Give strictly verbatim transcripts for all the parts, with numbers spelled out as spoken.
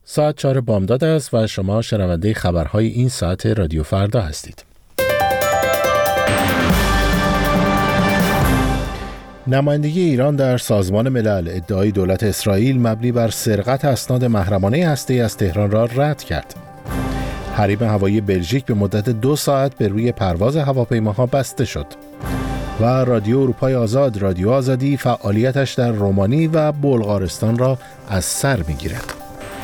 ساعت چهار بامداد است و شما شنونده خبرهای این ساعت رادیو فردا هستید. نمایندگی ایران در سازمان ملل ادعای دولت اسرائیل مبنی بر سرقت اسناد محرمانه هسته‌ای از تهران را رد کرد. حریم هوایی بلژیک به مدت دو ساعت به روی پرواز هواپیماها بسته شد. و رادیو اروپای آزاد، رادیو آزادی، فعالیتش در رومانی و بلغارستان را از سر می‌گیرد.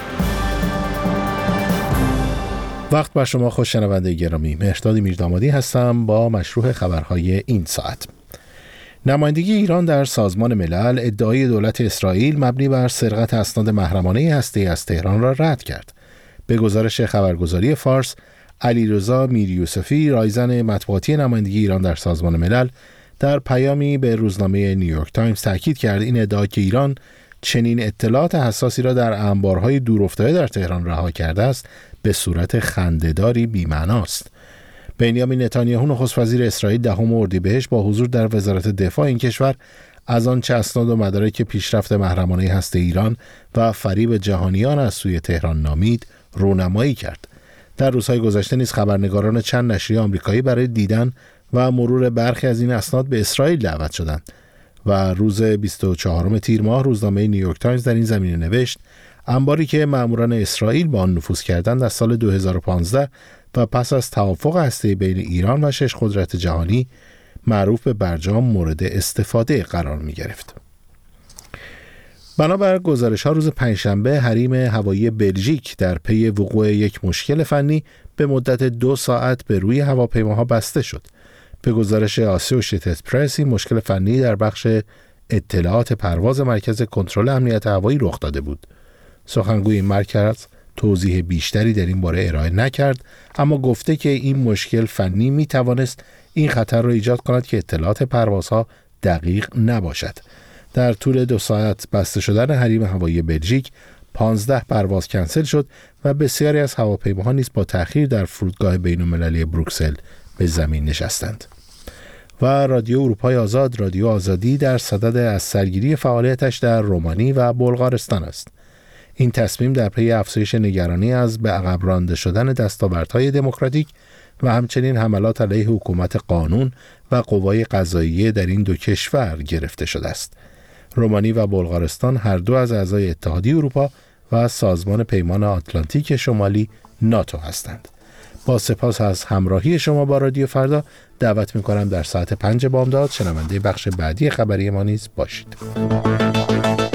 وقت بر شما خوش شنونده گرامی، مهرداد میردامادی هستم با مشروع خبرهای این ساعت. نمایندگی ایران در سازمان ملل ادعای دولت اسرائیل مبنی بر سرقت اسناد محرمانه هسته‌ای از تهران را رد کرد. به گزارش خبرگزاری فارس، علیرضا میریوسفی، رایزن مطبوعاتی نمایندگی ایران در سازمان ملل، در پیامی به روزنامه نیویورک تایمز تاکید کرد این ادعا که ایران چنین اطلاعات حساسی را در انبارهای دورافتاده در تهران رها کرده است به صورت خنده‌داری بی‌معناست. بنیامین نتانیاهو نخست وزیر اسرائیل دهم اردیبهشت با حضور در وزارت دفاع این کشور از آنچه اسناد و مدارک پیشرفت محرمانه هسته ایران و فریب جهانیان از سوی تهران نامید رونمایی کرد. در روزهای گذشته نیز خبرنگاران چند نشریه آمریکایی برای دیدن و مرور برخی از این اسناد به اسرائیل دعوت شدند و روز بیست و چهارم تیر ماه روزنامه نیویورک تایمز در این زمینه نوشت انباری که ماموران اسرائیل با آن نفوذ کردند از سال دو هزار و پانزده و پس از توافق هسته‌ای بین ایران و شش قدرت جهانی معروف به برجام مورد استفاده قرار می گرفت. بنابر گزارش‌ها روز پنجشنبه حریم هوایی بلژیک در پی وقوع یک مشکل فنی به مدت دو ساعت به روی هواپیماها بسته شد. به گزارش آسوشییتد پرس این مشکل فنی در بخش اطلاعات پرواز مرکز کنترل امنیت هوایی رخ داده بود. سخنگوی این مرکز توضیح بیشتری در این باره ارائه نکرد، اما گفته که این مشکل فنی می توانست این خطر را ایجاد کند که اطلاعات پروازها دقیق نباشد. در طول دو ساعت بسته شدن حریم هوایی بلژیک پانزده پرواز کنسل شد و بسیاری از هواپیماها نیز با تأخیر در فرودگاه بین‌المللی بروکسل به زمین نشستند. و رادیو اروپای آزاد، رادیو آزادی در صدد از سرگیری فعالیتش در رومانی و بلغارستان است. این تصمیم در پی افزایش نگرانی از به عقب رانده شدن دستاوردهای دموکراتیک و همچنین حملات علیه حکومت قانون و قوای قضاییه در این دو کشور گرفته شده است. رومانی و بلغارستان هر دو از اعضای اتحادیه اروپا و سازمان پیمان آتلانتیک شمالی ناتو هستند. با سپاس از همراهی شما با رادیو فردا، دعوت می‌کنم در ساعت پنج بامداد شنونده بخش بعدی خبری ما نیز باشید.